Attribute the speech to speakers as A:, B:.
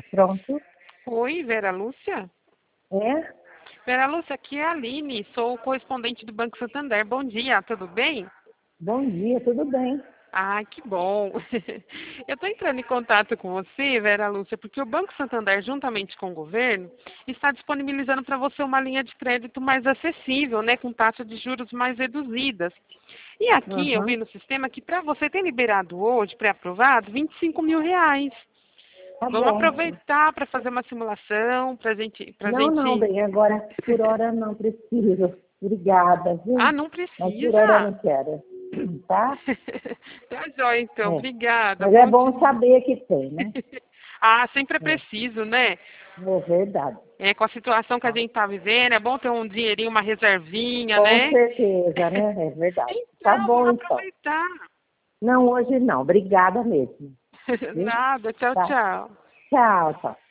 A: Pronto.
B: Oi, Vera Lúcia?
A: É?
B: Vera Lúcia, aqui é a Aline, sou correspondente do Banco Santander. Bom dia, tudo bem?
A: Bom dia, tudo bem?
B: Ah, que bom. Eu estou entrando em contato com você, Vera Lúcia, porque o Banco Santander, juntamente com o governo, está disponibilizando para você uma linha de crédito mais acessível, né, com taxas de juros mais reduzidas. E aqui eu vi
A: Aham.
B: no sistema que para você ter liberado hoje, pré-aprovado, R$ 25.000.
A: Tá
B: Vamos
A: bom.
B: aproveitar para fazer uma simulação, para
A: Não,
B: gente...
A: bem, agora por hora não preciso. Obrigada,
B: Ah,
A: viu?
B: não
A: Mas por hora eu
B: precisa?
A: não quero. Tá?
B: Tá jóia, então.
A: É.
B: Obrigada.
A: Mas é
B: Bom
A: bom
B: dia.
A: saber que tem, né?
B: Ah, sempre é
A: É,
B: preciso, né?
A: é verdade.
B: É, com a situação que a gente está vivendo, é bom ter um dinheirinho, uma reservinha,
A: Com
B: né?
A: certeza, né? É verdade. Tá
B: Então,
A: bom,
B: vamos
A: então.
B: aproveitar.
A: Não, hoje não. Obrigada mesmo. Viu?
B: Nada. Tchau,
A: Tá.
B: tchau.
A: Tchau, tchau.